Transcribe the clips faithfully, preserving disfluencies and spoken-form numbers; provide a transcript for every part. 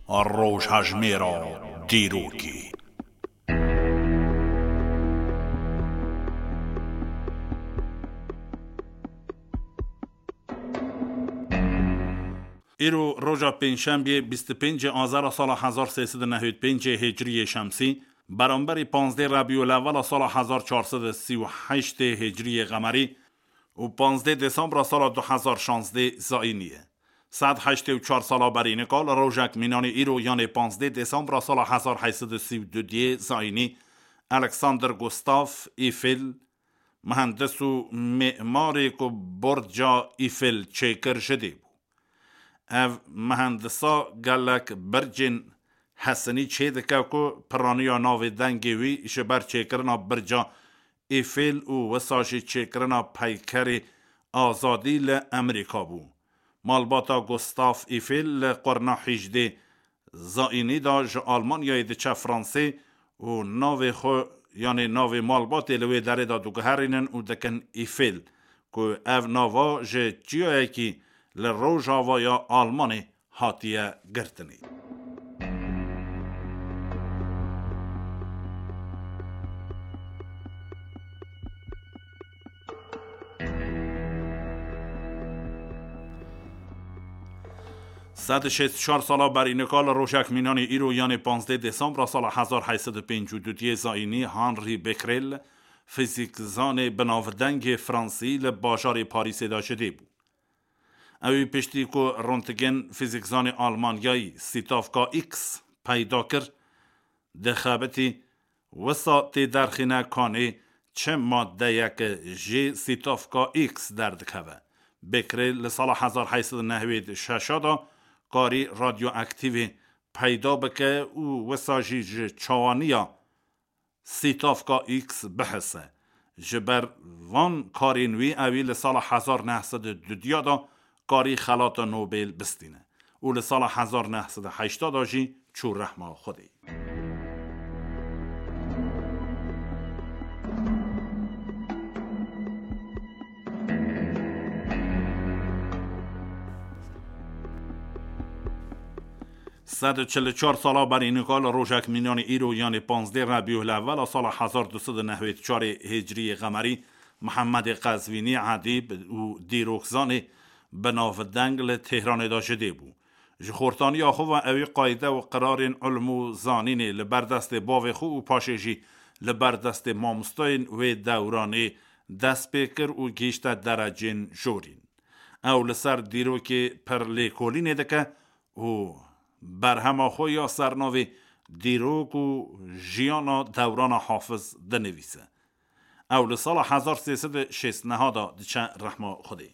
روشهجمی را دیروکی. ایرو روژا پنجشنبه بیست و پنج آذر سال هزار و سیصد و نود و پنج هجری شمسی برابر پانزده ربیع الاول سال هزار و چهارصد و سی و هشت هجری قمری و پانزده دسامبر سال دو هزار و شانزده زاینیه. صد و هشتاد و چهار سال برین کال روژک مینان ایرو یعنی پانزده دسامبر سال هزار و هشتصد و سی و دو زاینی الکساندر گوستاف ایفل مهندس و معماری که برج ایفل چیکر شده بود. او مهندسا گلک برجن حسنی چه دکه که پرانیا ناو دنگوی شبر چیکرنا برجا ایفل و وساشی چیکرنا پیکر آزادی ل امریکا بود. مالباتا گوستاف ایفل قرن هجده زاینی دا ج آلمانیای دچه فرانسه و ناو خو یعنی ناو مالبات لوی داره دا دوگهرینن و دکن ایفل که او ناوا ج جیایی که لروژاوا یا آلمانی هاتیه گرتنی. صد و شصت و چهار سالا برین کال روژک مینان ایرو یعنی پانزده دسامبر سال هزار و هشتصد و پنجاه و دو زاینی هانری بکرل فیزیکزان بناودنگ فرانسی لباجار پاریس دا شده بود. اوی پشتی که رونتگن فیزیکزان آلمانیایی سیتافکا ایکس پیدا کرد دخابتی وساطی درخینه کانه چه ماده یک جی سیتافکا ایکس در دکوه. بکرل لسال هزار و هشتصد و نود و شش دا کاری رادیو اکتیوی پیدا بکه و وساجی چوانیا سیتافکا ایکس بحثه. جبر وان کارینوی اوی لسال هزار و نهصد و دو دا کاری خلاط نوبل بستینه و لسال هزار و نهصد و هشتاد جی چور رحمه خودی. صد و چهل و چهار سالا برین کال روژک مینان ایرو یعنی پانزده ربیع الاول سال هزار و دویست و نود و چهار هجری قمری محمد قزوینی ادیب و دیروکزان بناودنگ تهران دا شده بود. جخورتانی آخو و اوی قایده و قرار علم و زانین لبردست باو خو و پاششی لبردست مامستاین و دوران دست بکر و گیشت درجین جورین. او لسر دیرو که پر لیکولین دکه و برهم آخو یا سرناوی دیروک و جیانا دوران حافظ دنویسه. او لسال هزار و سیصد و شصت و نه دا دچه رحمه خودی.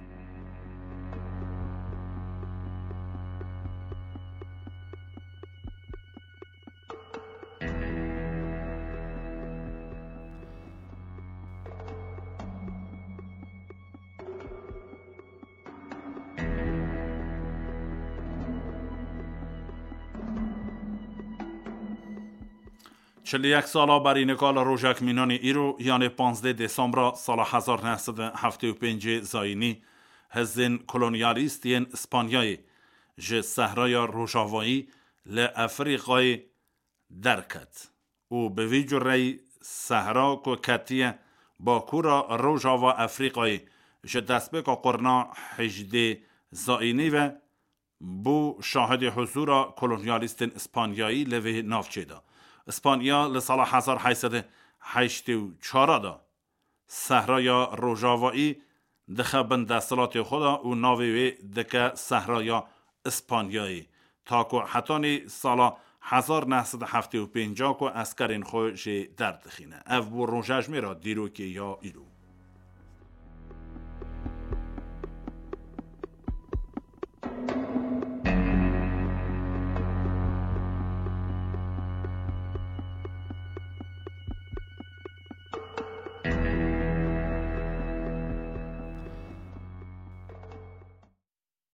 چهل و یک سالا برین کال روژک مینان ایرو یعنی پانزده دسامبر سال هزار و نهصد و هفتاد و پنج زاینی هزین کلونیالیستین اسپانیایی ج صحرای روژاوایی لافریقای درکت و به ویجو ری صحرا کو کتیه با کورا روژاوا افریقای ج دستبه که قرنا هجده زاینی و بو شاهد حضور کلونیالیستین اسپانیایی لوی نافچه دا. اسپانیا لسال هزار و هشتصد و هشتاد و چهار دا صحرای روژاوایی دخه بند دستلات خدا و ناوی دکه صحرای اسپانیایی تا که حتانی سال هزار و نهصد و هفتاد و پنج که اسکرین خوش درد خینه. او بو روژهجمی را دیروکی یا ایرو.